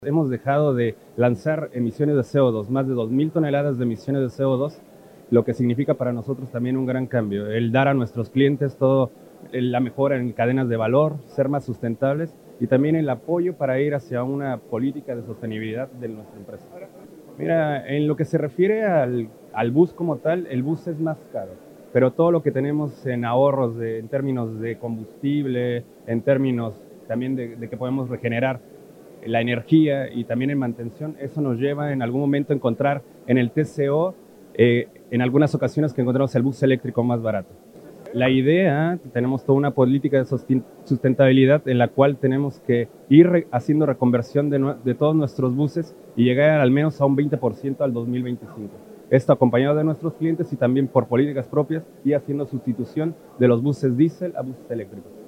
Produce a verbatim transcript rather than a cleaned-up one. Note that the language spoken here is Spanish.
Hemos dejado de lanzar emisiones de C O dos, más de dos mil toneladas de emisiones de C O dos, lo que significa para nosotros también un gran cambio, el dar a nuestros clientes todo, la mejora en cadenas de valor, ser más sustentables y también el apoyo para ir hacia una política de sostenibilidad de nuestra empresa. Mira, en lo que se refiere al, al bus como tal, el bus es más caro, pero todo lo que tenemos en ahorros de, en términos de combustible, en términos también de, de que podemos regenerar la energía y también en mantención, eso nos lleva en algún momento a encontrar en el T C O, eh, en algunas ocasiones que encontramos el bus eléctrico más barato. La idea, tenemos toda una política de sustentabilidad en la cual tenemos que ir re haciendo reconversión de, de todos nuestros buses y llegar al menos a un veinte por ciento al dos mil veinticinco. Esto acompañado de nuestros clientes y también por políticas propias y haciendo sustitución de los buses diésel a buses eléctricos.